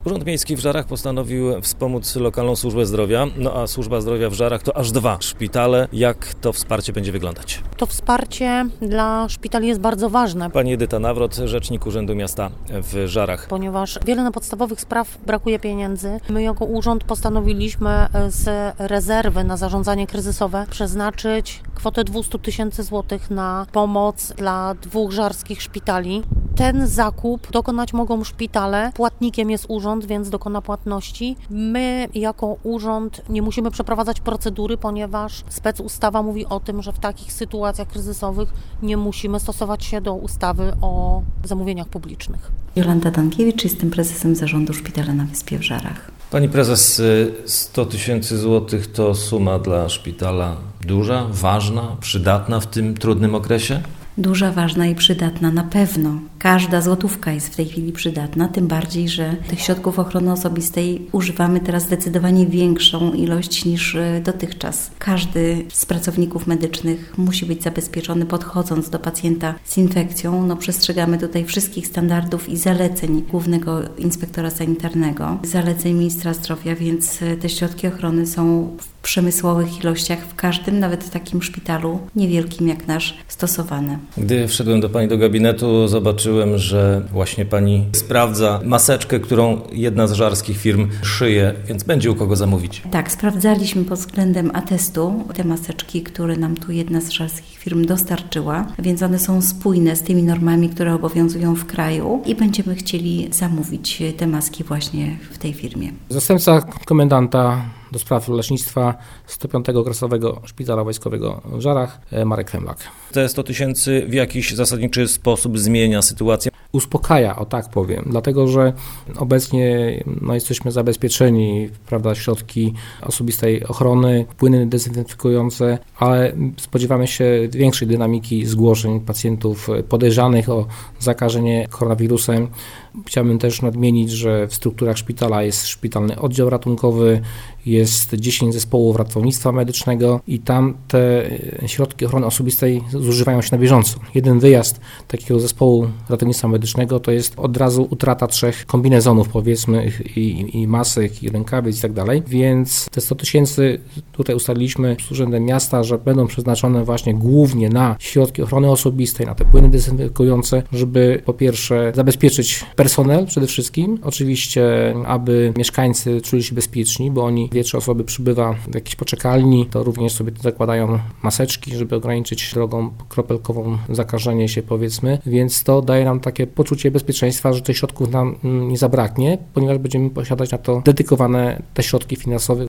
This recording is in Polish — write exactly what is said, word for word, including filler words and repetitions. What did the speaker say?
Urząd Miejski w Żarach postanowił wspomóc lokalną służbę zdrowia, no a służba zdrowia w Żarach to aż dwa szpitale. Jak to wsparcie będzie wyglądać? To wsparcie dla szpitali jest bardzo ważne. Pani Edyta Nawrot, rzecznik Urzędu Miasta w Żarach. Ponieważ wiele na podstawowych spraw brakuje pieniędzy, my jako urząd postanowiliśmy z rezerwy na zarządzanie kryzysowe przeznaczyć kwotę dwieście tysięcy złotych na pomoc dla dwóch żarskich szpitali. Ten zakup dokonać mogą szpitale. Płatnikiem jest urząd, więc dokona płatności. My jako urząd nie musimy przeprowadzać procedury, ponieważ specustawa mówi o tym, że w takich sytuacjach kryzysowych nie musimy stosować się do ustawy o zamówieniach publicznych. Jolanta Dankiewicz, jestem prezesem zarządu szpitala na Wyspie w Żarach. Pani prezes, sto tysięcy złotych to suma dla szpitala duża, ważna, przydatna w tym trudnym okresie? Duża, ważna i przydatna na pewno. Każda złotówka jest w tej chwili przydatna, tym bardziej, że tych środków ochrony osobistej używamy teraz zdecydowanie większą ilość niż dotychczas. Każdy z pracowników medycznych musi być zabezpieczony, podchodząc do pacjenta z infekcją. No, przestrzegamy tutaj wszystkich standardów i zaleceń Głównego Inspektora Sanitarnego, zaleceń Ministra Zdrowia, więc te środki ochrony są w przemysłowych ilościach w każdym, nawet takim szpitalu niewielkim jak nasz, stosowane. Gdy wszedłem do Pani do gabinetu, zobaczyłem, że właśnie Pani sprawdza maseczkę, którą jedna z żarskich firm szyje, więc będzie u kogo zamówić. Tak, sprawdzaliśmy pod względem atestu te maseczki, które nam tu jedna z żarskich firm dostarczyła, więc one są spójne z tymi normami, które obowiązują w kraju i będziemy chcieli zamówić te maski właśnie w tej firmie. Zastępca komendanta do spraw lecznictwa sto piątego Okresowego Szpitala Wojskowego w Żarach, Marek Femlak. Te sto tysięcy w jakiś zasadniczy sposób zmienia sytuację? Uspokaja, o tak powiem, dlatego że obecnie no, jesteśmy zabezpieczeni, prawda, środki osobistej ochrony, płyny dezynfekujące, ale spodziewamy się większej dynamiki zgłoszeń pacjentów podejrzanych o zakażenie koronawirusem. Chciałbym też nadmienić, że w strukturach szpitala jest szpitalny oddział ratunkowy, jest dziesięć zespołów ratownictwa medycznego i tam te środki ochrony osobistej zużywają się na bieżąco. Jeden wyjazd takiego zespołu ratownictwa medycznego to jest od razu utrata trzech kombinezonów, powiedzmy, i, i masek, i rękawic i tak dalej, więc te sto tysięcy tutaj ustaliliśmy z Urzędem Miasta, że będą przeznaczone właśnie głównie na środki ochrony osobistej, na te płyny dezynfekujące, żeby po pierwsze zabezpieczyć personel przede wszystkim, oczywiście, aby mieszkańcy czuli się bezpieczni, bo oni, dwie, trzy osoby przybywa w jakiejś poczekalni, to również sobie zakładają maseczki, żeby ograniczyć drogą kropelkową zakażenie się, powiedzmy, więc to daje nam takie poczucie bezpieczeństwa, że tych środków nam nie zabraknie, ponieważ będziemy posiadać na to dedykowane te środki finansowe.